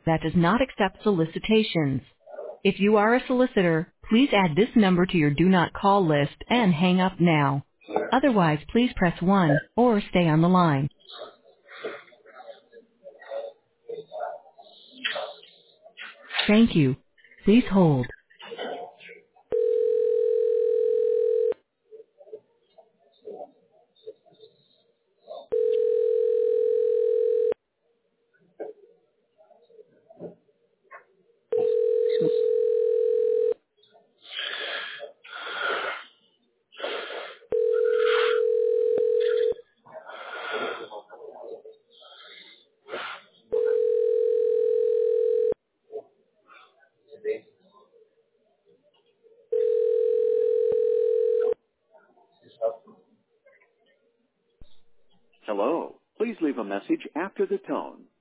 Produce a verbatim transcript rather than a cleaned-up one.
that does not accept solicitations. If you are a solicitor, please add this number to your do not call list and hang up now. Otherwise, please press one or stay on the line. Thank you. Please hold. Hello. Please leave a message after the tone.